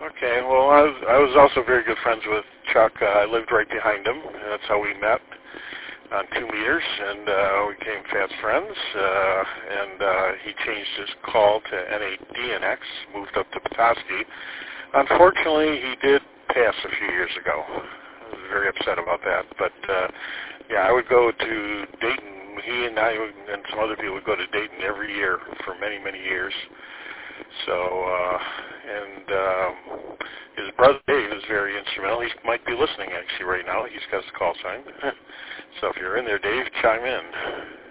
Okay, well, I was also very good friends with Chuck. I lived right behind him, and that's how we met on 2 meters, and we became fast friends. He changed his call to NADNX, moved up to Petoskey. Unfortunately, he did pass a few years ago. I was very upset about that. But, yeah, I would go to Dayton. He and I and some other people would go to Dayton every year for many, many years. So, his brother Dave is very instrumental. He might be listening actually right now. He's got his call sign. So if you're in there, Dave, chime in.